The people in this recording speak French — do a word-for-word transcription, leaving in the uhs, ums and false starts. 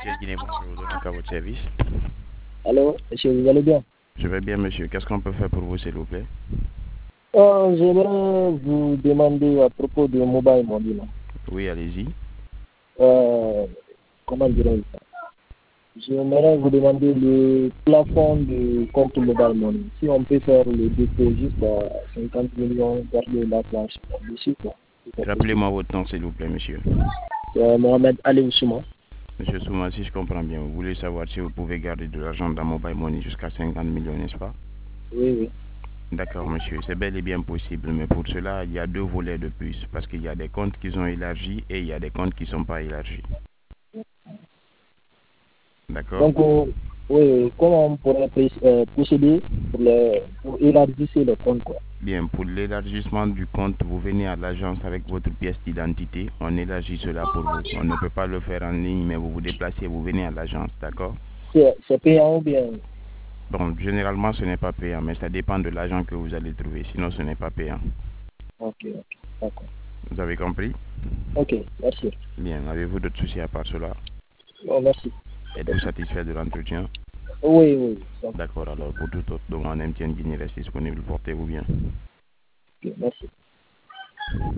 M. Guinée, bonjour, donc à votre service. Allô, monsieur, vous allez bien? Je vais bien, monsieur. Qu'est-ce qu'on peut faire pour vous, s'il vous plaît? Euh, J'aimerais vous demander à propos de Mobile Money. Là. Oui, allez-y. Euh, comment dirais-je ça? J'aimerais vous demander le plafond du compte Mobile Money. Si on peut faire le dépôt jusqu'à cinquante millions, garder la planche dessus, quoi. Rappelez-moi votre nom, s'il vous plaît, monsieur. C'est Mohamed Ali Oussouma. Monsieur Souma, si je comprends bien, vous voulez savoir si vous pouvez garder de l'argent dans Mobile Money jusqu'à cinquante millions, n'est-ce pas? Oui, oui. D'accord, monsieur, c'est bel et bien possible, mais pour cela, il y a deux volets de plus, parce qu'il y a des comptes qui sont élargis et il y a des comptes qui ne sont pas élargis. D'accord? Donc, euh, oui, comment on pourrait euh, procéder pour, le, pour élargir le compte, quoi? Bien, pour l'élargissement du compte, vous venez à l'agence avec votre pièce d'identité. On élargit cela pour vous. On ne peut pas le faire en ligne, mais vous vous déplacez, vous venez à l'agence, d'accord? C'est payant ou bien? Bon, généralement, ce n'est pas payant, mais ça dépend de l'agent que vous allez trouver. Sinon, ce n'est pas payant. Ok, ok, d'accord. Vous avez compris? Ok, merci. Bien, avez-vous d'autres soucis à part cela? Oh, merci. Êtes-vous satisfait de l'entretien? Oui, oui. D'accord, alors pour toute autre demande, M T N Guinée reste disponible. Portez-vous bien. Ok, merci.